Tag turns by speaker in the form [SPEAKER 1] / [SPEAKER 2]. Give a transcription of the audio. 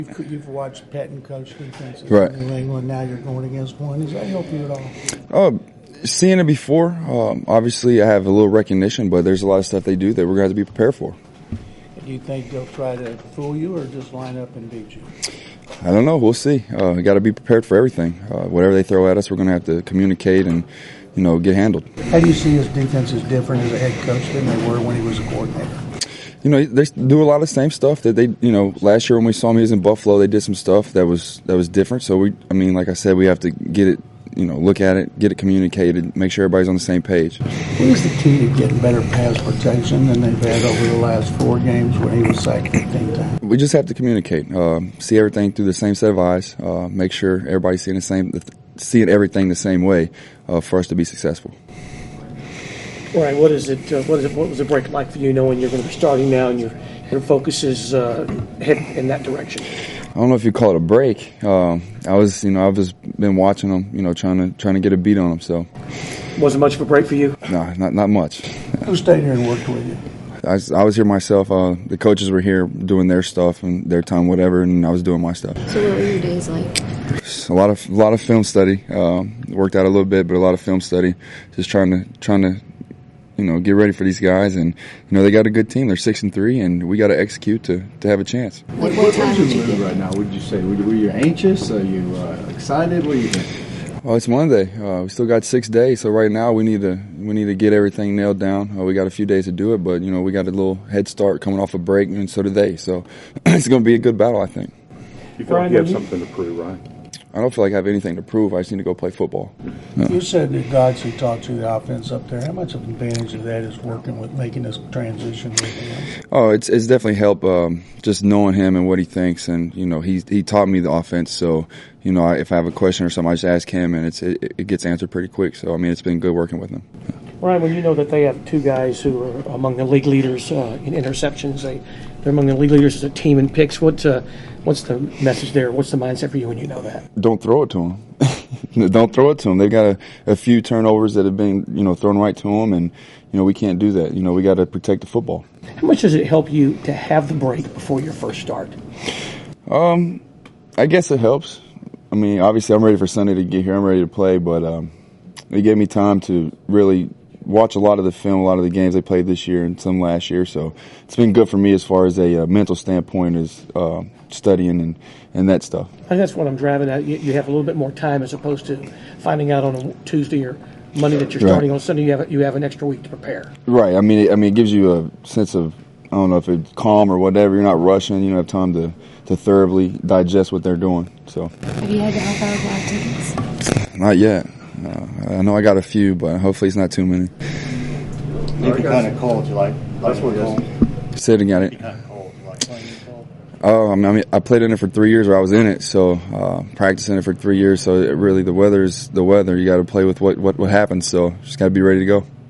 [SPEAKER 1] You've watched Patton coach defenses
[SPEAKER 2] Right.
[SPEAKER 1] in New England. Now you're going against one. Does that help you at all?
[SPEAKER 2] Seeing it before, obviously I have a little recognition, but there's a lot of stuff they do that we're going to have to be prepared for.
[SPEAKER 1] Do you think they'll try to fool you or just line up and beat you?
[SPEAKER 2] I don't know. We'll see. We got to be prepared for everything. Whatever they throw at us, we're going to have to communicate and, get handled.
[SPEAKER 1] How do you see his defense is different as a head coach than they were when he was a coordinator?
[SPEAKER 2] They do a lot of the same stuff that they, last year when we saw him, he was in Buffalo, they did some stuff that was different. So like I said, we have to get it, look at it, get it communicated, make sure everybody's on the same page.
[SPEAKER 1] What is the key to getting better pass protection than they've had over the last 4 games when he was sacked 15 times?
[SPEAKER 2] We just have to communicate, see everything through the same set of eyes, make sure everybody's seeing everything the same way for us to be successful.
[SPEAKER 3] Ryan, what was the break like for you, knowing you're going to be starting now and your focus is heading in that direction?
[SPEAKER 2] I don't know if you call it a break. I've just been watching them, trying to get a beat on them. So,
[SPEAKER 3] wasn't much of a break for you?
[SPEAKER 2] No, not much.
[SPEAKER 1] Who stayed here and worked with you?
[SPEAKER 2] I was here myself. The coaches were here doing their stuff and their time, whatever, and I was doing my stuff.
[SPEAKER 4] So, what were your days like?
[SPEAKER 2] A lot of film study. Worked out a little bit, but a lot of film study. Just trying to. Get ready for these guys, and they got a good team. They're 6-3, and we got to execute to have a chance.
[SPEAKER 5] What time would you mood right now? What did you say? Were you anxious? Are you excited? What do you think?
[SPEAKER 2] Well, it's Monday. We still got 6 days, so right now we need to get everything nailed down. We got a few days to do it, but we got a little head start coming off a break, and so do they. So it's going to be a good battle, I think.
[SPEAKER 6] You feel like you have something to prove, right?
[SPEAKER 2] I don't feel like I have anything to prove. I just need to go play football.
[SPEAKER 1] You said that Godsey taught you the offense up there. How much of an advantage of that is working with making this transition with him?
[SPEAKER 2] Oh, it's definitely helped just knowing him and what he thinks. And, he taught me the offense. So, if I have a question or something, I just ask him, and it gets answered pretty quick. So, it's been good working with him. Yeah.
[SPEAKER 3] Ryan, when you know that they have 2 guys who are among the league leaders in interceptions, they're among the league leaders as a team in picks, what's the message there? What's the mindset for you when you know that?
[SPEAKER 2] Don't throw it to them. Don't throw it to them. They've got a few turnovers that have been, thrown right to them, and, we can't do that. We got to protect the football.
[SPEAKER 3] How much does it help you to have the break before your first start?
[SPEAKER 2] I guess it helps. Obviously I'm ready for Sunday to get here. I'm ready to play, but it gave me time to really watch a lot of the film, a lot of the games they played this year and some last year. So it's been good for me as far as a mental standpoint, is studying and that stuff.
[SPEAKER 3] I think that's what I'm driving at. You have a little bit more time as opposed to finding out on a Tuesday or Monday that you're starting on Sunday. You have an extra week to prepare.
[SPEAKER 2] Right. It gives you a sense of, I don't know if it's calm or whatever. You're not rushing. You have time to thoroughly digest what they're doing. So.
[SPEAKER 4] Have you had to help out with tickets?
[SPEAKER 2] Not yet. I know I got a few, but hopefully it's not too many.
[SPEAKER 5] What kind of cold you like? That's what it is.
[SPEAKER 2] Say it again.
[SPEAKER 5] What kind of cold you like? Playing cold?
[SPEAKER 2] Oh, I played in it for 3 years, or I was in it, so practicing it for 3 years. So the weather is the weather. You got to play with what happens. So just got to be ready to go.